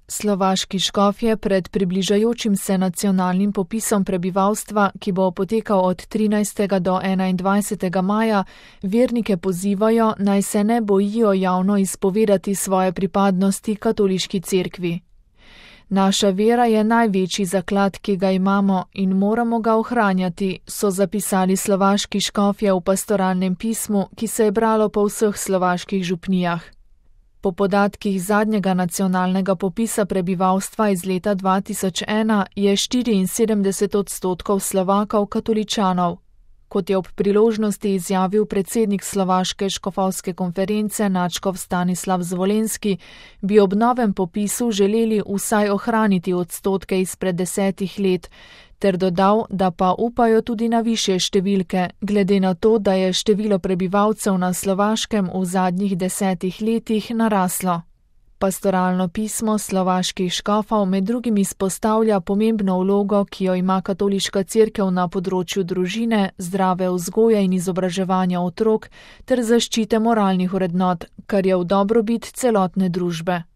Slovaški škofje pred približajočim se nacionalnim popisom prebivalstva, ki bo potekal od 13. do 21. maja, vernike pozivajo, naj se ne bojijo javno izpovedati svoje pripadnosti katoliški cerkvi. Naša vera je največji zaklad, ki ga imamo in moramo ga ohranjati, so zapisali slovaški škofje v pastoralnem pismu, ki se je bralo po vseh slovaških župnijah. Po podatkih zadnjega nacionalnega popisa prebivalstva iz leta 2001 je 74% Slovakov katoličanov. Kot je ob priložnosti izjavil predsednik Slovaške škofovske konference nadškof Stanislav Zvolenski, bi ob novem popisu želeli vsaj ohraniti odstotke izpred 10 let, ter dodal, da pa upajo tudi na višje številke, glede na to, da je število prebivalcev na Slovaškem v zadnjih 10 letih naraslo. Pastoralno pismo slovaških škofov med drugim izpostavlja pomembno vlogo, ki jo ima katoliška cerkev na področju družine, zdrave vzgoje in izobraževanja otrok ter zaščite moralnih vrednot, kar je v dobrobit celotne družbe.